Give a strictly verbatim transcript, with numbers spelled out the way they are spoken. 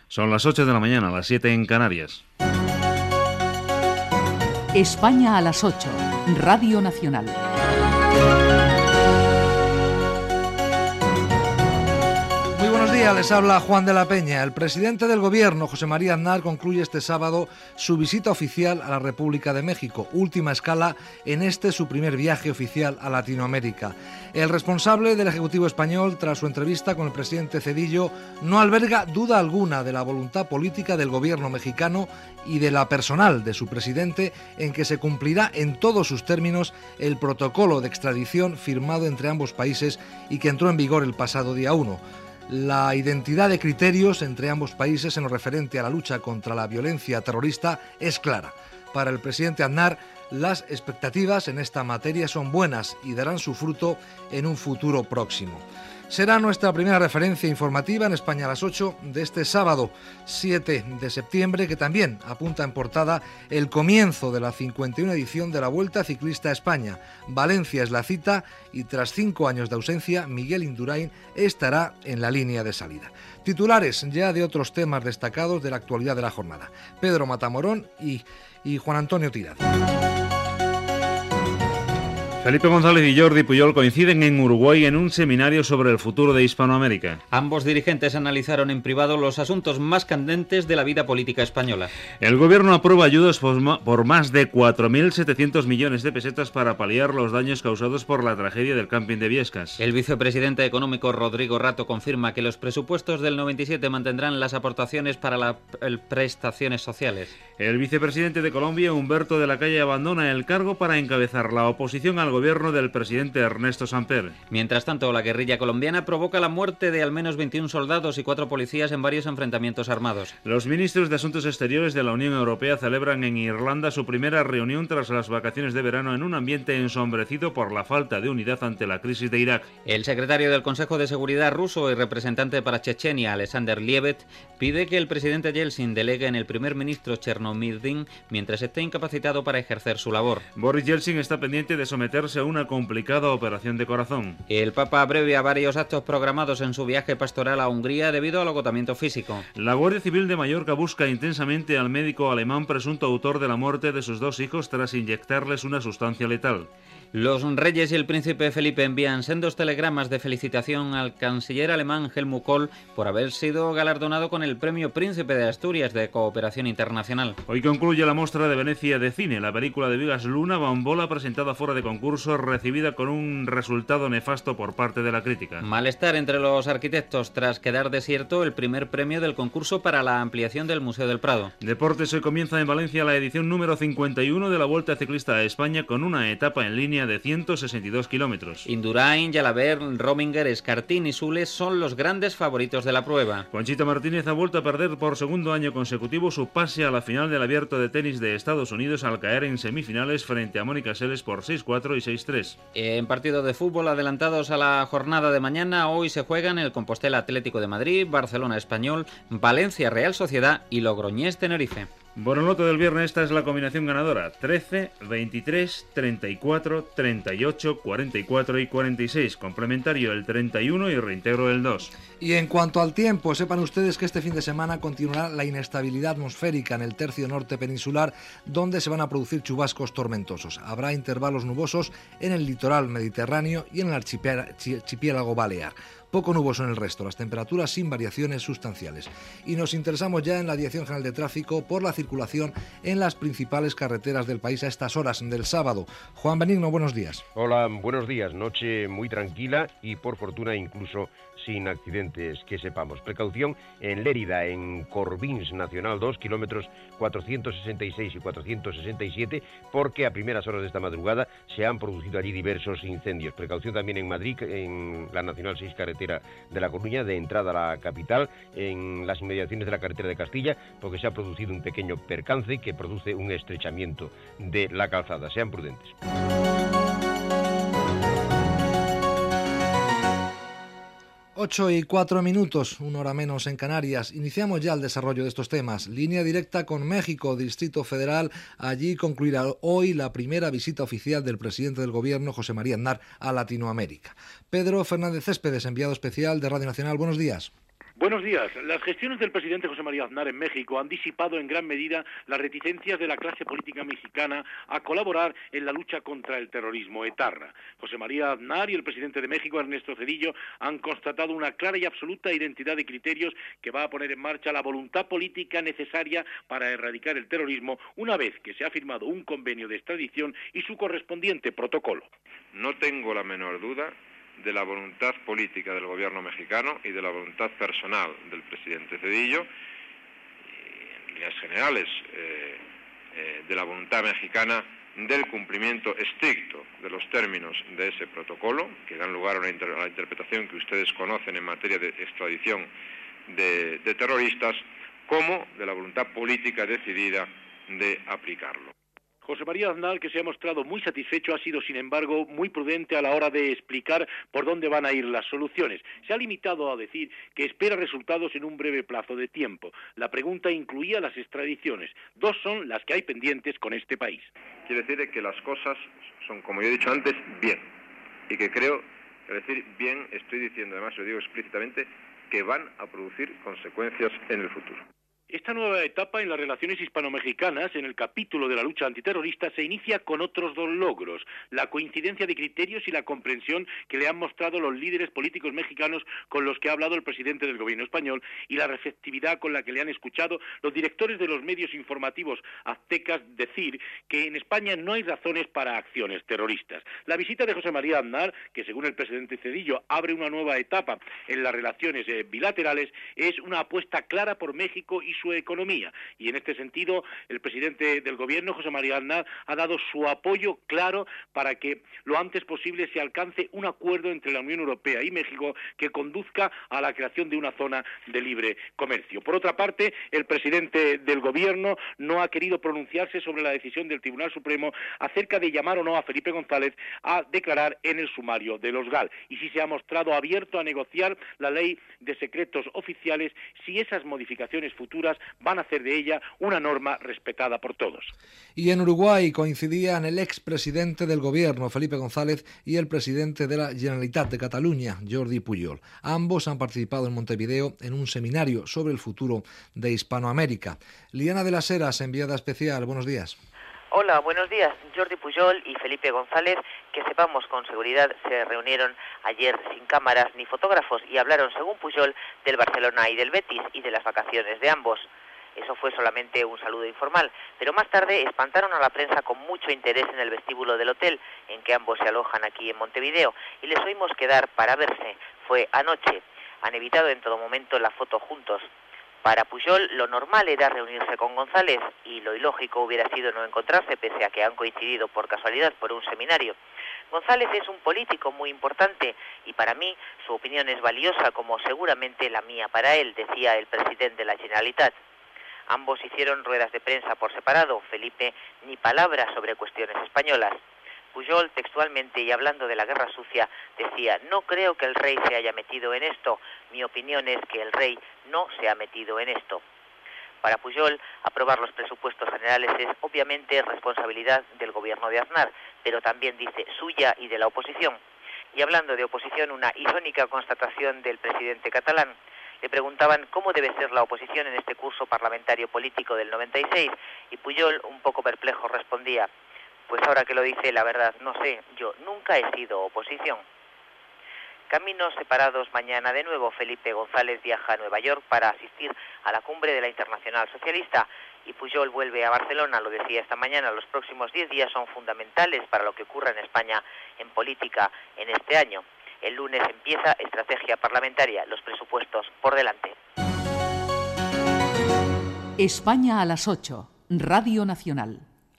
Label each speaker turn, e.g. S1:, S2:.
S1: Son las ocho de la mañana, las siete en Canarias.
S2: España a las ocho, Radio Nacional.
S3: Muy buenos días, les habla Juan de la Peña. El presidente del Gobierno, José María Aznar, concluye este sábado su visita oficial a la República de México, última escala en este su primer viaje oficial a Latinoamérica. El responsable del Ejecutivo español, tras su entrevista con el presidente Zedillo, no alberga duda alguna de la voluntad política del Gobierno mexicano y de la personal de su presidente en que se cumplirá en todos sus términos el protocolo de extradición firmado entre ambos países y que entró en vigor el pasado día uno. La identidad de criterios entre ambos países en lo referente a la lucha contra la violencia terrorista es clara. Para el presidente Aznar, las expectativas en esta materia son buenas y darán su fruto en un futuro próximo. Será nuestra primera referencia informativa en España a las ocho de este sábado siete de septiembre, que también apunta en portada el comienzo de la cincuenta y una edición de la Vuelta Ciclista a España. Valencia es la cita y tras cinco años de ausencia, Miguel Indurain estará en la línea de salida. Titulares ya de otros temas destacados de la actualidad de la jornada. Pedro Matamorón y, y Juan Antonio Tirado.
S1: Felipe González y Jordi Puyol coinciden en Uruguay en un seminario sobre el futuro de Hispanoamérica.
S4: Ambos dirigentes analizaron en privado los asuntos más candentes de la vida política española.
S1: El gobierno aprueba ayudas por más de cuatro mil setecientos millones de pesetas para paliar los daños causados por la tragedia del camping de Viescas.
S4: El vicepresidente económico Rodrigo Rato confirma que los presupuestos del noventa y siete mantendrán las aportaciones para las prestaciones sociales.
S1: El vicepresidente de Colombia, Humberto de la Calle, abandona el cargo para encabezar la oposición al gobierno del presidente Ernesto Samper.
S4: Mientras tanto, la guerrilla colombiana provoca la muerte de al menos veintiún soldados y cuatro policías en varios enfrentamientos armados.
S1: Los ministros de Asuntos Exteriores de la Unión Europea celebran en Irlanda su primera reunión tras las vacaciones de verano en un ambiente ensombrecido por la falta de unidad ante la crisis de Irak.
S4: El secretario del Consejo de Seguridad ruso y representante para Chechenia, Alexander Lievet, pide que el presidente Yeltsin delegue en el primer ministro Chernomyrdin mientras esté incapacitado para ejercer su labor.
S1: Boris Yeltsin está pendiente de someterse a una complicada operación de corazón.
S4: El Papa abrevia varios actos programados en su viaje pastoral a Hungría debido al agotamiento físico.
S1: La Guardia Civil de Mallorca busca intensamente al médico alemán presunto autor de la muerte de sus dos hijos tras inyectarles una sustancia letal.
S4: Los reyes y el príncipe Felipe envían sendos telegramas de felicitación al canciller alemán Helmut Kohl por haber sido galardonado con el premio Príncipe de Asturias de Cooperación Internacional.
S1: Hoy concluye la Mostra de Venecia de cine. La película de Vigas Luna, Bambola, presentada fuera de concurso, recibida con un resultado nefasto por parte de la crítica.
S4: Malestar entre los arquitectos tras quedar desierto el primer premio del concurso para la ampliación del Museo del Prado.
S1: Deportes. Hoy comienza en Valencia la edición número cincuenta y uno de la Vuelta Ciclista a España con una etapa en línea de ciento sesenta y dos kilómetros.
S4: Indurain, Jalabert, Rominger, Escartín y Sule son los grandes favoritos de la prueba.
S1: Conchita Martínez ha vuelto a perder por segundo año consecutivo su pase a la final del Abierto de Tenis de Estados Unidos al caer en semifinales frente a Mónica Seles por seis cuatro y seis tres.
S4: En partido de fútbol adelantados a la jornada de mañana, hoy se juegan el Compostela Atlético de Madrid, Barcelona Español, Valencia Real Sociedad y Logroñés Tenerife.
S1: Bonoloto del viernes, esta es la combinación ganadora: trece, veintitrés, treinta y cuatro, treinta y ocho, cuarenta y cuatro y cuarenta y seis. Complementario el treinta y uno y reintegro el dos.
S3: Y en cuanto al tiempo, sepan ustedes que este fin de semana continuará la inestabilidad atmosférica en el tercio norte peninsular, donde se van a producir chubascos tormentosos. Habrá intervalos nubosos en el litoral mediterráneo y en el archipiélago balear. Poco nuboso en el resto, las temperaturas sin variaciones sustanciales. Y nos interesamos ya en la Dirección General de Tráfico por la circulación en las principales carreteras del país a estas horas del sábado. Juan Benigno, buenos días.
S5: Hola, buenos días. Noche muy tranquila y por fortuna incluso sin accidentes que sepamos. Precaución en Lérida, en Corbins Nacional dos, kilómetros cuatrocientos sesenta y seis y cuatrocientos sesenta y siete, porque a primeras horas de esta madrugada se han producido allí diversos incendios. Precaución también en Madrid, en la Nacional seis, carretera de La Coruña, de entrada a la capital, en las inmediaciones de la carretera de Castilla, porque se ha producido un pequeño percance que produce un estrechamiento de la calzada. Sean prudentes.
S3: ocho y cuatro minutos, una hora menos en Canarias. Iniciamos ya el desarrollo de estos temas. Línea directa con México, Distrito Federal. Allí concluirá hoy la primera visita oficial del presidente del Gobierno, José María Aznar, a Latinoamérica. Pedro Fernández Céspedes, enviado especial de Radio Nacional. Buenos días.
S6: Buenos días. Las gestiones del presidente José María Aznar en México han disipado en gran medida las reticencias de la clase política mexicana a colaborar en la lucha contra el terrorismo etarra. José María Aznar y el presidente de México, Ernesto Zedillo, han constatado una clara y absoluta identidad de criterios que va a poner en marcha la voluntad política necesaria para erradicar el terrorismo una vez que se ha firmado un convenio de extradición y su correspondiente protocolo.
S7: No tengo la menor duda de la voluntad política del gobierno mexicano y de la voluntad personal del presidente Zedillo, y en líneas generales eh, eh, de la voluntad mexicana del cumplimiento estricto de los términos de ese protocolo, que dan lugar a, una inter- a la interpretación que ustedes conocen en materia de extradición de, de terroristas, como de la voluntad política decidida de aplicarlo.
S6: José María Aznar, que se ha mostrado muy satisfecho, ha sido, sin embargo, muy prudente a la hora de explicar por dónde van a ir las soluciones. Se ha limitado a decir que espera resultados en un breve plazo de tiempo. La pregunta incluía las extradiciones. Dos son las que hay pendientes con este país.
S7: Quiere decir que las cosas son, como yo he dicho antes, bien. Y que creo, que decir bien, estoy diciendo, además lo digo explícitamente, que van a producir consecuencias en el futuro.
S6: Esta nueva etapa en las relaciones hispano-mexicanas, en el capítulo de la lucha antiterrorista, se inicia con otros dos logros: la coincidencia de criterios y la comprensión que le han mostrado los líderes políticos mexicanos con los que ha hablado el presidente del gobierno español, y la receptividad con la que le han escuchado los directores de los medios informativos aztecas decir que en España no hay razones para acciones terroristas. La visita de José María Aznar, que según el presidente Zedillo abre una nueva etapa en las relaciones eh, bilaterales, es una apuesta clara por México y su economía, y en este sentido el presidente del gobierno, José María Aznar, ha dado su apoyo claro para que lo antes posible se alcance un acuerdo entre la Unión Europea y México que conduzca a la creación de una zona de libre comercio. Por otra parte, el presidente del gobierno no ha querido pronunciarse sobre la decisión del Tribunal Supremo acerca de llamar o no a Felipe González a declarar en el sumario de los GAL, y sí se ha mostrado abierto a negociar la ley de secretos oficiales si esas modificaciones futuras van a hacer de ella una norma respetada por todos.
S3: Y en Uruguay coincidían el expresidente del gobierno, Felipe González, y el presidente de la Generalitat de Cataluña, Jordi Pujol. Ambos han participado en Montevideo en un seminario sobre el futuro de Hispanoamérica. Liana de las Heras, enviada especial, buenos días.
S8: Hola, buenos días. Jordi Pujol y Felipe González, que sepamos con seguridad, se reunieron ayer sin cámaras ni fotógrafos y hablaron, según Pujol, del Barcelona y del Betis y de las vacaciones de ambos. Eso fue solamente un saludo informal, pero más tarde espantaron a la prensa con mucho interés en el vestíbulo del hotel en que ambos se alojan aquí en Montevideo, y les oímos quedar para verse. Fue anoche. Han evitado en todo momento la foto juntos. Para Pujol lo normal era reunirse con González, y lo ilógico hubiera sido no encontrarse, pese a que han coincidido por casualidad por un seminario. González es un político muy importante y para mí su opinión es valiosa, como seguramente la mía para él, decía el presidente de la Generalitat. Ambos hicieron ruedas de prensa por separado. Felipe ni palabra sobre cuestiones españolas. Pujol, textualmente y hablando de la guerra sucia, decía: no creo que el rey se haya metido en esto. Mi opinión es que el rey no se ha metido en esto. Para Pujol, aprobar los presupuestos generales es obviamente responsabilidad del gobierno de Aznar, pero también dice suya y de la oposición. Y hablando de oposición, una irónica constatación del presidente catalán. Le preguntaban cómo debe ser la oposición en este curso parlamentario político del noventa y seis, y Pujol, un poco perplejo, respondía: pues ahora que lo dice, la verdad, no sé, yo nunca he sido oposición. Caminos separados mañana de nuevo. Felipe González viaja a Nueva York para asistir a la cumbre de la Internacional Socialista, y Pujol vuelve a Barcelona. Lo decía esta mañana, los próximos diez días son fundamentales para lo que ocurra en España en política en este año. El lunes empieza estrategia parlamentaria, los presupuestos por delante.
S2: España a las ocho, Radio Nacional.